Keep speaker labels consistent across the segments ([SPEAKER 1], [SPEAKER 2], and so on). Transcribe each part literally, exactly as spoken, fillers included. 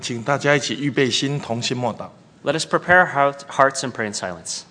[SPEAKER 1] 请大家一起预备心，同心默祷。
[SPEAKER 2] Let us prepare our hearts and pray in silence.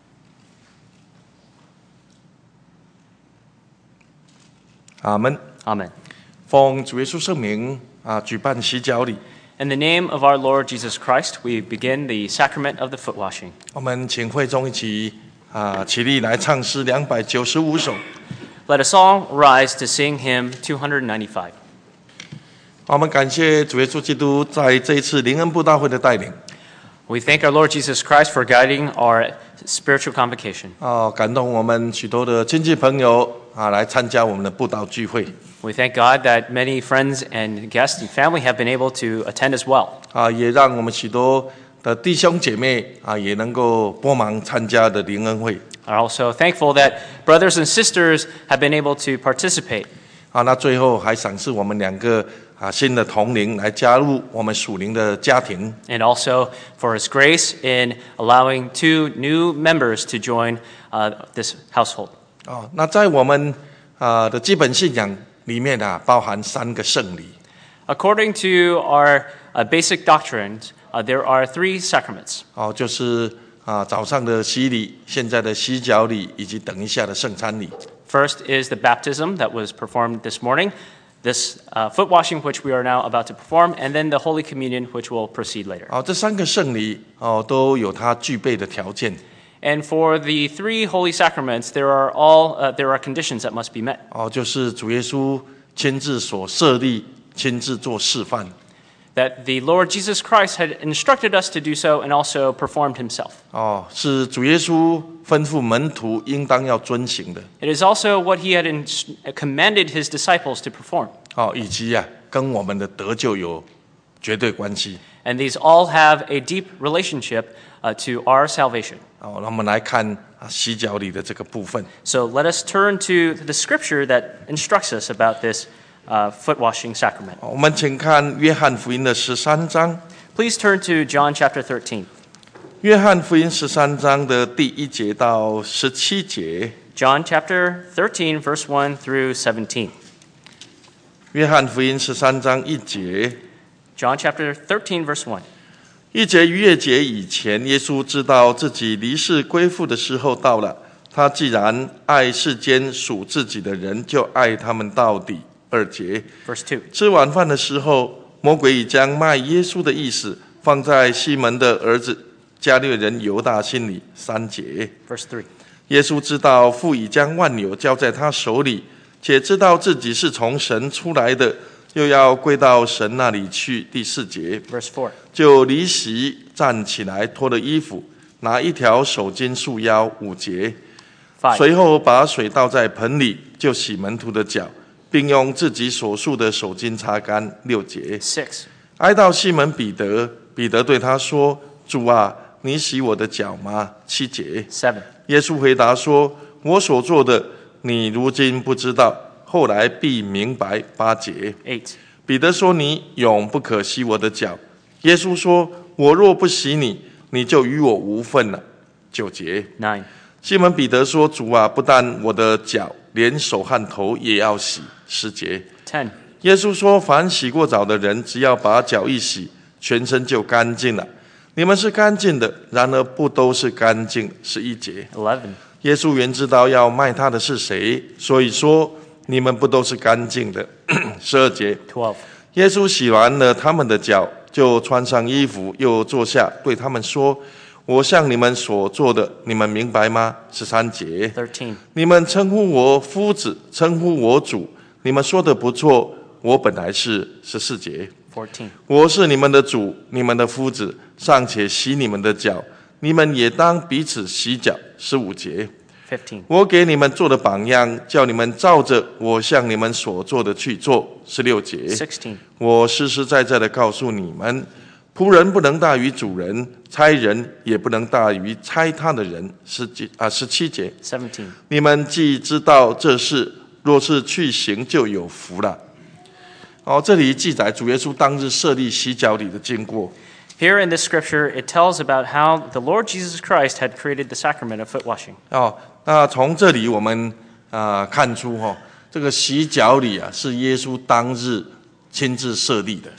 [SPEAKER 1] 阿们。
[SPEAKER 2] Amen.
[SPEAKER 1] 奉主耶稣圣名啊，举办洗脚礼。
[SPEAKER 2] In the name of our Lord Jesus Christ, we begin the sacrament of the foot washing.
[SPEAKER 1] 我们请会众一起啊起立来唱诗两百九十五首。
[SPEAKER 2] Let us all rise to sing hymn two ninety-five.
[SPEAKER 1] 我们感谢主耶稣基督在这一次灵恩布道会的带领。
[SPEAKER 2] We thank our Lord Jesus Christ for guiding our spiritual convocation.
[SPEAKER 1] 哦，感动我们许多的亲戚朋友啊来参加我们的布道聚会。
[SPEAKER 2] We thank God that many friends and guests and family have been able to attend as well.
[SPEAKER 1] 啊，也让我们许多的弟兄姐妹啊也能够帮忙参加的灵恩会。
[SPEAKER 2] We're also thankful that brothers and sisters have been able to participate.
[SPEAKER 1] 啊，那最后还赏赐我们两个啊新的同龄来加入我们属灵的家庭。
[SPEAKER 2] And also for his grace in allowing two new members to join uh, this household.
[SPEAKER 1] 哦，那在我们啊的基本信仰里面啊，包含三个圣礼。
[SPEAKER 2] According to our uh, basic doctrines, uh, there are three sacraments.
[SPEAKER 1] 哦，就是啊早上的洗礼，现在的洗脚礼，以及等一下的圣餐礼。
[SPEAKER 2] First is the baptism that was performed this morning, this uh, foot washing which we are now about to perform, and then the Holy Communion which will proceed later.
[SPEAKER 1] 哦，这三个圣礼哦都有它具备的条件。
[SPEAKER 2] And for the three holy sacraments, there are all uh, there are conditions that must be met.
[SPEAKER 1] 哦，就是主耶稣亲自所设立，亲自做示范。
[SPEAKER 2] That the Lord Jesus Christ had instructed us to do so and also performed himself.
[SPEAKER 1] 哦，是主耶稣吩咐门徒应当要遵行的。
[SPEAKER 2] It is also what he had in- commanded his disciples to perform.
[SPEAKER 1] 哦，以及啊，跟我们的得救有绝对关系。
[SPEAKER 2] And these all have a deep relationship uh, to our salvation.
[SPEAKER 1] 哦，那我们来看啊洗脚礼的这个部分。
[SPEAKER 2] So let us turn to the scripture that instructs us about this uh, foot washing sacrament.
[SPEAKER 1] 我们请看约翰福音的十三章。
[SPEAKER 2] Please turn to John chapter thirteen.
[SPEAKER 1] 约翰福音十三章的第一节到十七节。
[SPEAKER 2] John chapter thirteen, verse one through seventeen.
[SPEAKER 1] 约翰福音十三章一节。
[SPEAKER 2] John chapter thirteen, verse one.
[SPEAKER 1] 一节逾越节以前，耶稣知道自己离世归父的时候到了。他既然爱世间属自己的人，就爱他们到底。二节。
[SPEAKER 2] Verse two.
[SPEAKER 1] 吃晚饭的时候，魔鬼已将卖耶稣的意思放在西门的儿子加略人犹大心里。三节。
[SPEAKER 2] Verse three.
[SPEAKER 1] 耶稣知道父已将万有交在他手里，且知道自己是从神出来的，又要归到神那里去。第四节。
[SPEAKER 2] Verse four.
[SPEAKER 1] 就离席站起来，脱了衣服，拿一条手巾束腰。五节。
[SPEAKER 2] Five.
[SPEAKER 1] 随后把水倒在盆里，就洗门徒的脚，并用自己所束的手巾擦干。六节。
[SPEAKER 2] Six.
[SPEAKER 1] 挨到西门彼得，彼得对他说：“主啊，你洗我的脚吗？”七节。
[SPEAKER 2] Seven.
[SPEAKER 1] 耶稣回答说：“我所做的，你如今不知道，后来必明白。”八节。
[SPEAKER 2] Eight.
[SPEAKER 1] 彼得说：“你永不可洗我的脚。”耶稣说：“我若不洗你，你就与我无份了。”九节。
[SPEAKER 2] Nine.
[SPEAKER 1] 西门彼得说：“主啊，不但我的脚，连手和头也要洗。”十节。
[SPEAKER 2] Ten.
[SPEAKER 1] 耶稣说：“凡洗过澡的人，只要把脚一洗，全身就干净了。你们是干净的，然而不都是干净。”十一节。
[SPEAKER 2] Eleven.
[SPEAKER 1] 耶稣原知道要卖他的是谁，所以说你们不都是干净的。十二节。
[SPEAKER 2] Twelve.
[SPEAKER 1] 耶稣洗完了他们的脚，就穿上衣服，又坐下，对他们说：“我向你们所做的，你们明白吗？”十三节。
[SPEAKER 2] Thirteen.
[SPEAKER 1] 你们称呼我夫子，称呼我主，你们说的不错，我本来是。十四节。
[SPEAKER 2] Fourteen.
[SPEAKER 1] 我是你们的主，你们的夫子，尚且洗你们的脚，你们也当彼此洗脚。十五节。
[SPEAKER 2] Fifteen.
[SPEAKER 1] 我给你们做的榜样，叫你们照着我向你们所做的去做。十六节。
[SPEAKER 2] Sixteen.
[SPEAKER 1] 我实实在在的告诉你们，仆人不能大于主人，差人也不能大于差他的人。十节啊，十七节。
[SPEAKER 2] Seventeen.
[SPEAKER 1] 你们既知道这事，若是去行，就有福了。哦，这里记载主耶稣当日设立洗脚礼的经过。
[SPEAKER 2] Here in this scripture, it tells about how the Lord Jesus Christ had created the sacrament of foot washing.
[SPEAKER 1] 哦，那从这里我们啊、呃、看出哈、哦，这个洗脚礼啊是耶稣当日亲自设立的。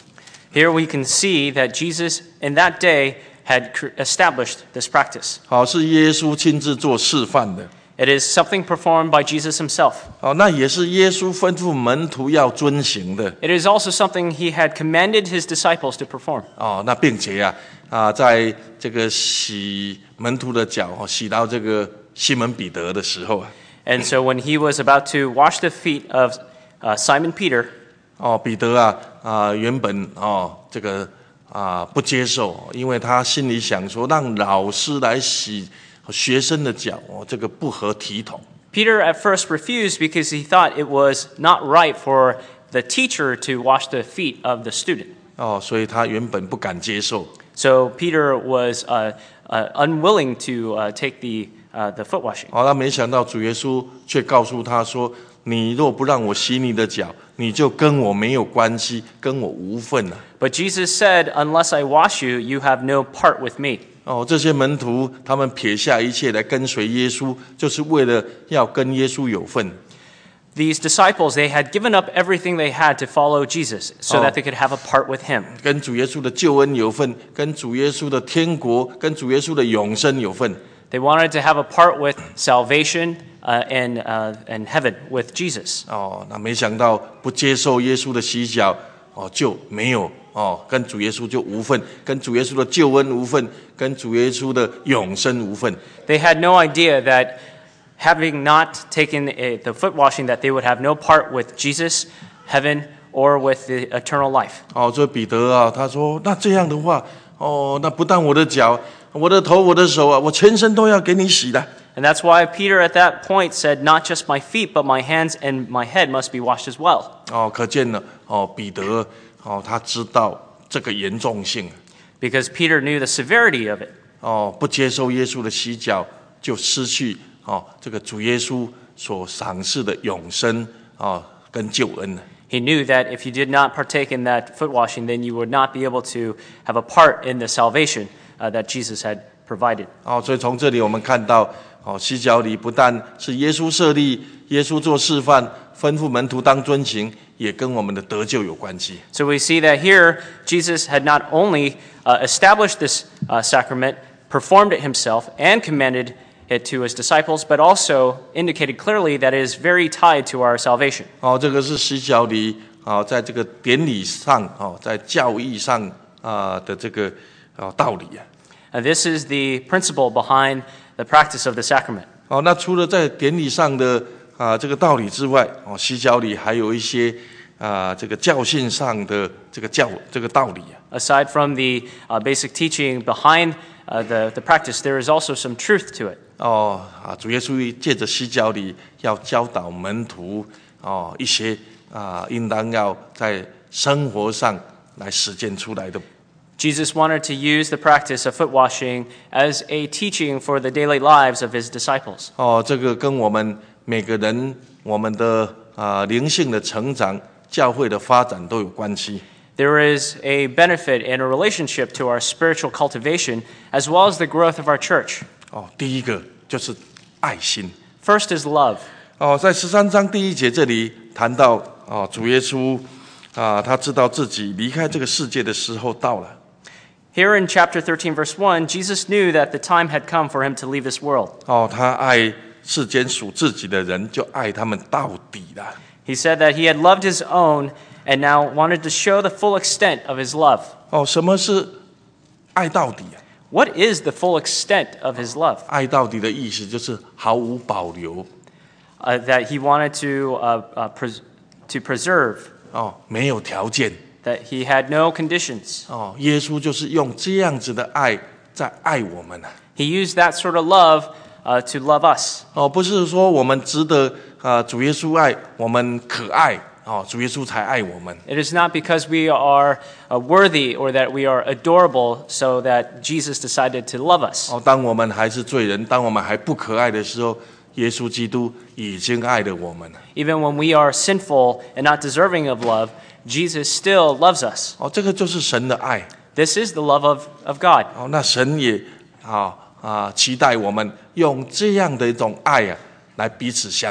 [SPEAKER 2] Here we can see that Jesus in that day had established this practice.
[SPEAKER 1] 好，是耶稣亲自做示范的。
[SPEAKER 2] It is something performed by Jesus himself.
[SPEAKER 1] 好，那也是耶稣吩咐门徒要遵行的。
[SPEAKER 2] It is also something he had commanded his disciples to perform.
[SPEAKER 1] 哦，那并且啊啊，在这个洗门徒的脚，哦，洗到这个西门彼得的时候啊，
[SPEAKER 2] And so when he was about to wash the feet of uh, Simon Peter,
[SPEAKER 1] 哦，彼得啊啊，原本哦这个啊不接受，因为他心里想说，让老师来洗学生的脚，哦，这个不合体统。
[SPEAKER 2] Peter at first refused because he thought it was not right for the teacher to wash the feet of the student.
[SPEAKER 1] 哦，所以他原本不敢接受。
[SPEAKER 2] So Peter was uh, uh, unwilling to uh, take the, uh, the foot washing.
[SPEAKER 1] 好，他没想到主耶稣却告诉他说：“你若不让我洗你的脚，你就跟我没有关系，跟我无份了。”
[SPEAKER 2] But Jesus said, "Unless I wash you, you have no part with me."
[SPEAKER 1] 哦，这些门徒他们撇下一切来跟随耶稣，就是为了要跟耶稣有份。
[SPEAKER 2] These disciples, they had given up everything they had to follow Jesus so
[SPEAKER 1] Oh.
[SPEAKER 2] that they could have a part with him.
[SPEAKER 1] 跟主耶稣的救恩有份，跟主耶稣的天国，跟主耶稣的永生有份。
[SPEAKER 2] They wanted to have a part with salvation uh, and, uh, and heaven with Jesus.
[SPEAKER 1] 哦，那没想到不接受耶稣的洗脚，哦，就没有哦，跟主耶稣就无份，跟主耶稣的救恩无份，跟主耶稣的永生无份。
[SPEAKER 2] They had no idea that having not taken a, the foot washing, that they would have no part with Jesus, heaven, or with the eternal life.
[SPEAKER 1] 哦，所以彼得啊，他说：“那这样的话，哦，那不但我的脚、我的头、我的手啊，我全身都要给你洗的。”
[SPEAKER 2] And that's why Peter at that point said, "Not just my feet, but my hands and my head must be washed as well."
[SPEAKER 1] 哦，可见了，哦，彼得哦，他知道这个严重性。
[SPEAKER 2] Because Peter knew the severity of it.
[SPEAKER 1] 哦，不接受耶稣的洗脚，就失去哦这个主耶稣所赏赐的永生哦跟救恩了。
[SPEAKER 2] He knew that if you did not partake in that foot washing, then you would not be able to have a part in the salvation uh, that Jesus had provided.
[SPEAKER 1] 哦，所以从这里我们看到，哦，洗脚礼不但是耶稣设立，耶稣做示范，吩咐门徒当遵行，也跟我们的得救有关系。
[SPEAKER 2] So we see that here, Jesus had not only uh, established this uh, sacrament, performed it himself, and commanded it to his disciples, but also indicated clearly that it is very tied to our salvation.
[SPEAKER 1] 哦，这个是洗脚礼，哦，在这个典礼上，哦，在教义上啊、的这个哦道理啊。
[SPEAKER 2] And this is the principle behind the practice of the sacrament.
[SPEAKER 1] 哦，那除了在典礼上的啊、这个道理之外，哦，洗脚礼还有一些啊、这个教训上的这个教这个道理啊。
[SPEAKER 2] Aside from the uh, basic teaching behind uh, the, the practice, there is also some truth to it.
[SPEAKER 1] 哦啊，主耶稣借着洗脚礼要教导门徒哦一些啊，应当要在生活上来实践出来的。
[SPEAKER 2] Jesus wanted to use the practice of foot washing as a teaching for the daily lives of his disciples.
[SPEAKER 1] 哦，这个跟我们每个人我们的啊灵性的成长、教会的发展都有关系。
[SPEAKER 2] There is a benefit and a relationship to our spiritual cultivation as well as the growth of our church.
[SPEAKER 1] 哦，第一个就是爱心。
[SPEAKER 2] First is love.
[SPEAKER 1] 哦，在十三章第一节这里谈到哦，主耶稣啊，他知道自己离开这个世界的时候到了。
[SPEAKER 2] Here in chapter thirteen, verse one, Jesus knew that the time had come for him to leave this world.
[SPEAKER 1] 哦，他爱世间属自己的人，就爱他们到底了。
[SPEAKER 2] He said that he had loved his own and now wanted to show the full extent of his love.
[SPEAKER 1] 哦，什么是爱到底啊？
[SPEAKER 2] What is the full extent of his love?
[SPEAKER 1] 爱到底的意思就是毫无保留
[SPEAKER 2] Uh, that he wanted to, uh, uh, pres- to preserve,
[SPEAKER 1] 哦，没有条件
[SPEAKER 2] that he had no conditions.
[SPEAKER 1] 哦。耶稣就是用这样子的爱在爱我们啊。
[SPEAKER 2] He used that sort of love uh, to love us.
[SPEAKER 1] 哦，不是说我们值得啊，主耶稣爱我们可爱哦，主耶稣才爱我们。
[SPEAKER 2] It is not because we are uh, worthy or that we are adorable so that Jesus decided to love us.
[SPEAKER 1] 哦，当我们还是罪人，当我们还不可爱的时候，耶稣基督已经爱了我们。
[SPEAKER 2] Even when we are sinful and not deserving of love, Jesus still loves us.
[SPEAKER 1] 哦，这个就是神的爱。
[SPEAKER 2] This is the love of, of God.
[SPEAKER 1] 哦，那神也啊啊期待我们用这样的一种爱啊，来彼此相爱。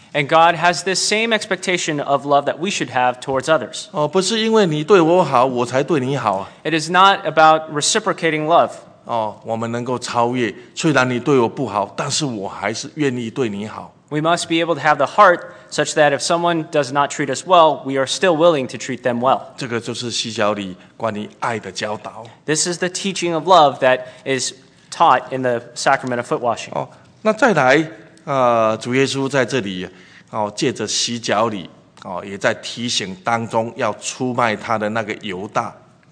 [SPEAKER 2] And God has this same expectation of love that we should have towards others.
[SPEAKER 1] 哦，不是因为你对我好，我才对你好啊。
[SPEAKER 2] It is not about reciprocating love.
[SPEAKER 1] 哦，我们能够超越，虽然你对我不好，但是我还是愿意对你好。
[SPEAKER 2] We must be able to have the heart such that if someone does not treat us well, we are still willing to treat them well.
[SPEAKER 1] 这个就是西教里关于爱的教导。
[SPEAKER 2] This is the teaching of love that is taught in the sacrament of foot washing.
[SPEAKER 1] 哦，那再来，呃，主耶稣在这里，哦，借着洗脚礼，哦，也在提醒当中要出卖他的那个犹大。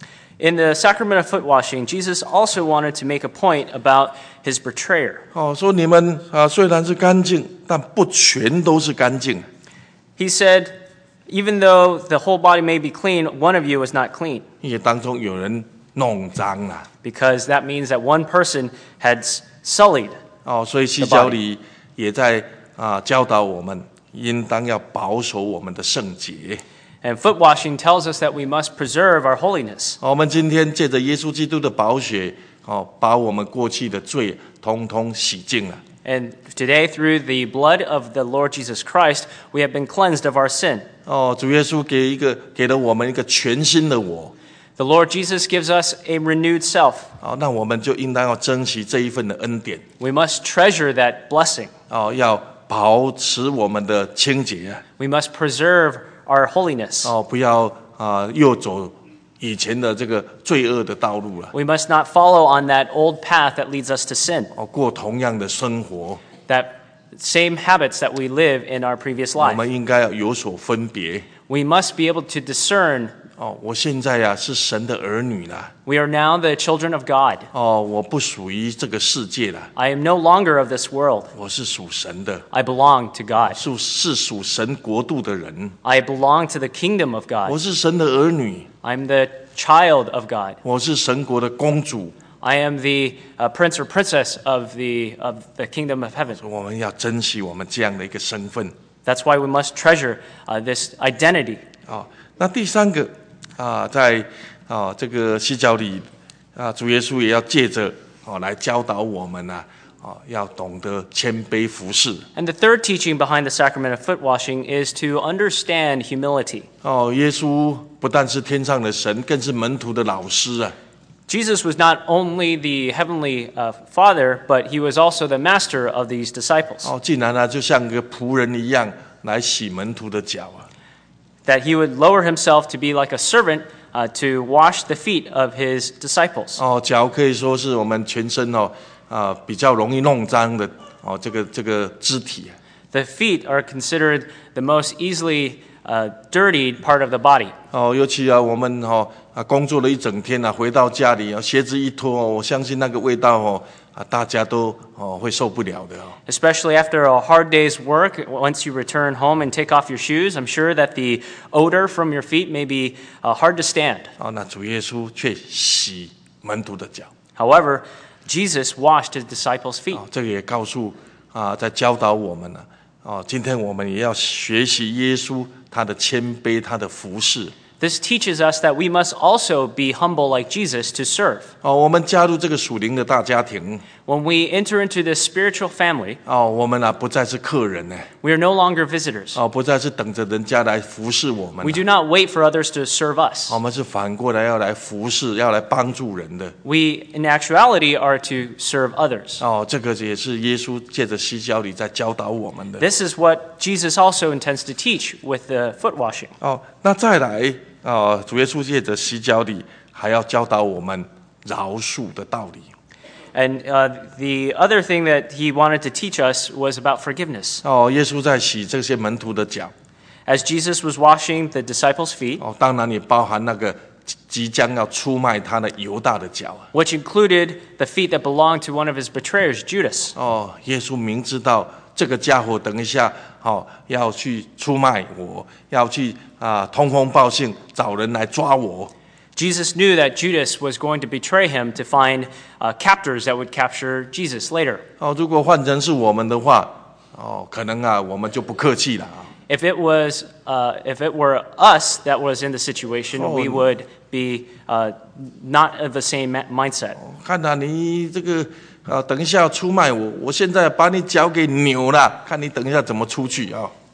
[SPEAKER 2] In the sacrament of foot washing, Jesus also wanted to make a point about his betrayer.
[SPEAKER 1] 哦，说你们啊，虽然是干净，但不全都是干净。
[SPEAKER 2] He said, even though the whole body may be clean, one of you is not clean.
[SPEAKER 1] 因为当中有人弄脏了。
[SPEAKER 2] Because that means that one person had sullied.
[SPEAKER 1] 哦，所以西教里也在啊教导我们，应当要保守我们的圣洁。
[SPEAKER 2] And foot washing tells us that we must preserve our holiness.
[SPEAKER 1] 我们今天借着耶稣基督的宝血，哦，把我们过去的罪通通洗净了。
[SPEAKER 2] And today, through the blood of the Lord Jesus Christ, we have been cleansed of our sin.
[SPEAKER 1] 哦，主耶稣给一个给了我们一个全新的我。
[SPEAKER 2] The Lord Jesus gives us a renewed self.
[SPEAKER 1] 哦，那我们就应当要珍惜这一份的恩典。
[SPEAKER 2] We must treasure that blessing.
[SPEAKER 1] 哦，要保持我们的清洁。
[SPEAKER 2] We must preserve our holiness.
[SPEAKER 1] 哦，不要啊、呃、又走以前的这个罪恶的道路了。
[SPEAKER 2] We must not follow on that old path that leads us to sin.
[SPEAKER 1] 哦，过同样的生活。
[SPEAKER 2] That same habits that we live in our previous
[SPEAKER 1] 我
[SPEAKER 2] life.
[SPEAKER 1] 们应该要有所分别。
[SPEAKER 2] We must be able to discern.
[SPEAKER 1] 哦，我现在呀、啊、是神的儿女啦。
[SPEAKER 2] We are now the children of God.
[SPEAKER 1] 哦，我不属于这个世界啦，
[SPEAKER 2] I am no longer of this world.
[SPEAKER 1] 我是属神的，
[SPEAKER 2] I belong to God.
[SPEAKER 1] 属是属神国度的人。
[SPEAKER 2] I belong to the kingdom of
[SPEAKER 1] 我
[SPEAKER 2] God.
[SPEAKER 1] 是神的儿女，
[SPEAKER 2] I'm the child of God.
[SPEAKER 1] 我是神国的公主。
[SPEAKER 2] I am the uh, prince or princess of the, of the kingdom of heaven.
[SPEAKER 1] 我们要珍惜我们这样的一个身份。
[SPEAKER 2] That's why we must treasure uh, this identity.
[SPEAKER 1] 哦，那第三个啊，在啊这个西教里啊，主耶稣也要借着哦来教导我们啊，哦要懂得谦卑服侍。
[SPEAKER 2] And the third teaching behind the sacrament of foot washing is to understand humility.
[SPEAKER 1] 哦，耶稣不但是天上的神，更是门徒的老师啊。
[SPEAKER 2] Jesus was not only the heavenly uh, Father, but he was also the master of these disciples.
[SPEAKER 1] 哦，竟然呢、啊，就像个仆人一样来洗门徒的脚啊。
[SPEAKER 2] That he would lower himself to be like a servant uh, to wash the feet of his disciples.
[SPEAKER 1] 哦，脚可以说是我们全身哦啊、比较容易弄脏的哦，这个这个肢体。
[SPEAKER 2] The feet are considered the most easily uh, dirtied part of the body.
[SPEAKER 1] 哦，尤其啊，我们哦啊工作了一整天啊，回到家里啊，鞋子一脱哦，我相信那个味道哦啊，大家都哦会受不了的哦。
[SPEAKER 2] Especially after a hard day's work, once you return home and take off your shoes, I'm sure that the odor from your feet may be uh, hard to stand.
[SPEAKER 1] 哦，那主耶稣却洗门徒的脚。
[SPEAKER 2] However, Jesus washed his disciples' feet.
[SPEAKER 1] 哦，这个也告诉啊，在教导我们呢。哦，今天我们也要学习耶稣他的谦卑，他的服侍。
[SPEAKER 2] This teaches us that we must also be humble like Jesus to serve.
[SPEAKER 1] 哦，我们加入这个属灵的大家庭。
[SPEAKER 2] When we enter into this spiritual family,
[SPEAKER 1] 哦，我们啊不再是客人呢。
[SPEAKER 2] we are no longer visitors.
[SPEAKER 1] 哦，不再是等着人家来服侍我们。
[SPEAKER 2] We do not wait for others to serve us.
[SPEAKER 1] 我们是反过来要来服侍，要来帮助人的。
[SPEAKER 2] We, in actuality, are to serve others.
[SPEAKER 1] 哦，这个也是耶稣借着西教里在教导我们的。
[SPEAKER 2] This is what Jesus also intends to teach with the foot washing.
[SPEAKER 1] 哦，那再来，哦，主耶稣借着西教里还要教导我们饶恕的道理。
[SPEAKER 2] And uh, the other thing that he wanted to teach us was about forgiveness.
[SPEAKER 1] 哦，耶稣在洗这些门徒的脚。
[SPEAKER 2] As Jesus was washing the disciples' feet,
[SPEAKER 1] 哦，当然也包含那个即即将要出卖他的犹大的脚。
[SPEAKER 2] which included the feet that belonged to one of his betrayers, Judas.
[SPEAKER 1] 哦，耶稣明知道这个家伙等一下，哦，要去出卖我，要去啊通风报信，找人来抓我。
[SPEAKER 2] Jesus knew that Judas was going to betray him to find uh, captors that would capture Jesus later.
[SPEAKER 1] 哦，如果换成是我们的话，哦，可能啊，我们就不客气了啊。
[SPEAKER 2] If it was, uh, if it were us that was in the situation,
[SPEAKER 1] Oh.
[SPEAKER 2] we would be uh, not of the same ma- mindset.
[SPEAKER 1] 看到、啊、你这个啊，等一下要出卖我，我现在把你脚给扭了，看你等一下怎么出去啊。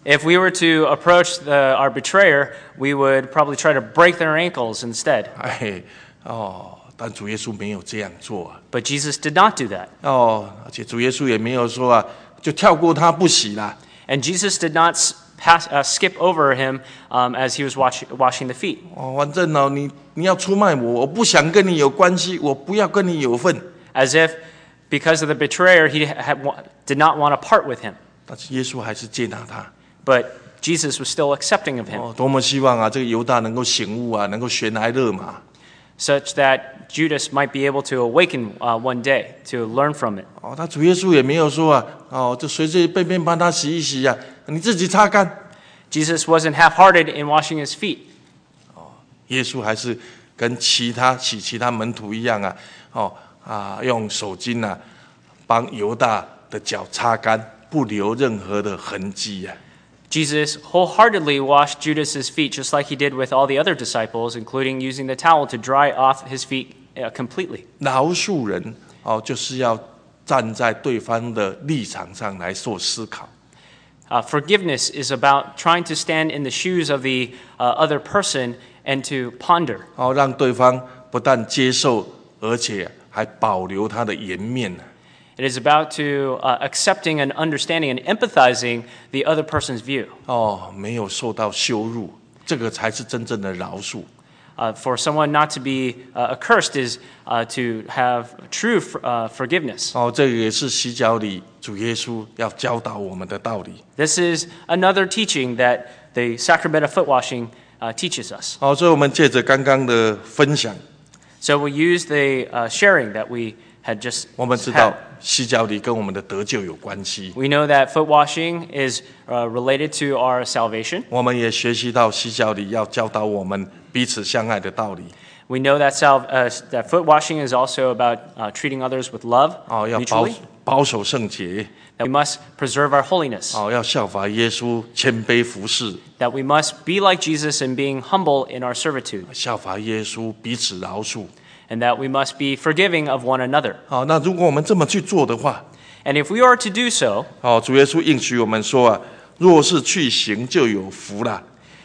[SPEAKER 2] If we were to approach the, our betrayer, we would probably try to break their ankles instead.
[SPEAKER 1] 哎，哦，但主耶稣没有这样做啊。
[SPEAKER 2] But Jesus did not do that.
[SPEAKER 1] 哦，而且主耶稣也没有说啊，就跳过他不洗啦。
[SPEAKER 2] And Jesus did not pass, uh, skip over him um, as he was wash, washing the feet.
[SPEAKER 1] 哦，反正哦，你你要出卖我，我不想跟你有关系，我不要跟你有份。
[SPEAKER 2] As if because of the betrayer, he had, did not want to part with him.
[SPEAKER 1] 但是耶稣还是接纳他。
[SPEAKER 2] But Jesus was still accepting of him.
[SPEAKER 1] 哦，多么希望啊，这个犹大能够醒悟啊，能够悬崖勒马。
[SPEAKER 2] Such that Judas might be able to awaken uh, one day to learn from it.
[SPEAKER 1] 哦，他主耶稣也没有说啊，哦，就随随便便帮他洗一洗啊，你自己擦干。
[SPEAKER 2] Jesus wasn't half-hearted in washing his feet.
[SPEAKER 1] 耶稣还是跟其他洗其他门徒一样啊，哦啊，用手巾啊，帮犹大的脚擦干，不留任何的痕迹啊。
[SPEAKER 2] Jesus wholeheartedly washed Judas's feet just like he did with all the other disciples, including using the towel to dry off his feet uh, completely.
[SPEAKER 1] 饶恕人哦，就是要站在对方的立场上来做思考。
[SPEAKER 2] Uh, forgiveness is about trying to stand in the shoes of the uh, other person and to ponder.
[SPEAKER 1] 哦，让对方不但接受，而且还保留他的颜面。
[SPEAKER 2] It is about to uh, accepting and understanding and empathizing the other person's view.
[SPEAKER 1] 哦，没有受到羞辱，这个才是真正的饶恕。
[SPEAKER 2] Uh, for someone not to be uh, accursed is uh, to have true f- uh, forgiveness.
[SPEAKER 1] 哦，这个也是洗脚礼主耶稣要教导我们的道理。
[SPEAKER 2] This is another teaching that the sacrament of foot washing uh, teaches us.
[SPEAKER 1] 好，所以我们借着刚刚的分享，
[SPEAKER 2] So we use the uh, sharing that we had just
[SPEAKER 1] 我们知道
[SPEAKER 2] had.
[SPEAKER 1] 洗脚礼跟我们的得救有关系。
[SPEAKER 2] We know that foot washing is uh, related to our salvation.
[SPEAKER 1] 我们也学习到洗脚礼要教导我们彼此相爱的道理。
[SPEAKER 2] We know that, sal- uh, that foot washing is also about uh, treating others with love
[SPEAKER 1] 哦，要保
[SPEAKER 2] mutually.
[SPEAKER 1] 保守圣洁。
[SPEAKER 2] That we must preserve our holiness.
[SPEAKER 1] 哦，要效法耶稣谦卑服侍，
[SPEAKER 2] That we must be like Jesus in being humble in our servitude.
[SPEAKER 1] 效法耶稣彼此饶恕。
[SPEAKER 2] And that we must be forgiving of one another.
[SPEAKER 1] 好，那如果我们这么去做的话，
[SPEAKER 2] And if we are to do so,
[SPEAKER 1] 哦，主耶稣应许我们说啊，若是去行就有福了。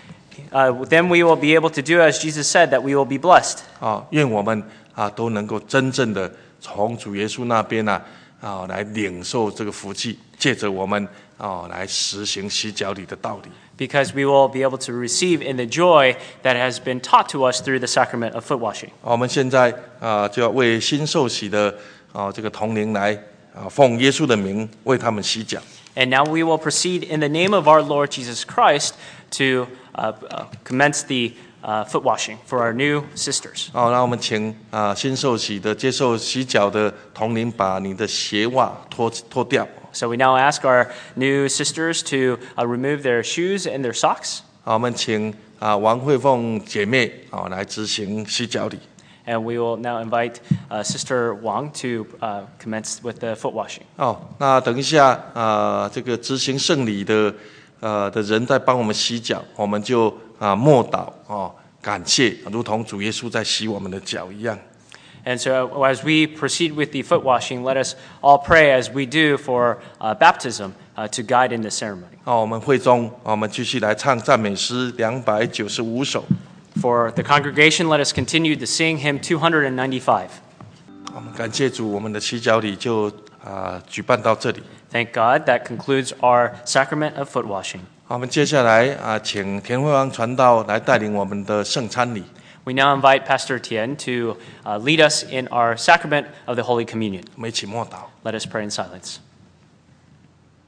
[SPEAKER 2] uh, then we will be able to do as Jesus said, that we will be blessed.
[SPEAKER 1] 啊，愿我们啊都能够真正的从主耶稣那边啊啊来领受这个福气，借着我们啊来实行洗脚礼的道理。
[SPEAKER 2] Because we will be able to receive in the joy that has been taught to us through the sacrament of foot washing.
[SPEAKER 1] 我们现在啊就要为新受洗的啊这个同龄来啊奉耶稣的名为他们洗脚。
[SPEAKER 2] And now we will proceed in the name of our Lord Jesus Christ to uh, uh, commence the uh, foot washing for our new sisters.
[SPEAKER 1] 好，那我们请啊新受洗的接受洗脚的同龄把你的鞋袜脱脱掉。
[SPEAKER 2] So we now ask our new sisters to uh, remove their shoes and their socks.
[SPEAKER 1] 好，我们请啊王慧凤姐妹啊来执行洗脚礼。
[SPEAKER 2] And we will now invite uh, Sister Wang to uh, commence with the foot washing.
[SPEAKER 1] 哦，那等一下啊，这个执行圣礼的呃的人在帮我们洗脚，我们就啊默祷哦，感谢，如同主耶稣在洗我们的脚一样。
[SPEAKER 2] And so as we proceed with the foot washing, let us all pray as we do for uh, baptism uh, to guide in the ceremony.
[SPEAKER 1] 好，我们会中，我们继续来唱赞美诗两百九十五首。
[SPEAKER 2] For the congregation, let us continue to sing hymn two ninety-five.
[SPEAKER 1] 我们感谢主，我们的洗脚礼就啊举办到这里。
[SPEAKER 2] Thank God, that concludes our sacrament of foot washing.
[SPEAKER 1] 好，我们接下来啊，请田慧王传道来带领我们的圣餐礼。
[SPEAKER 2] We now invite Pastor Tien to uh, lead us in our sacrament of the Holy Communion.
[SPEAKER 1] 我们一起默祷。
[SPEAKER 2] Let us pray in silence.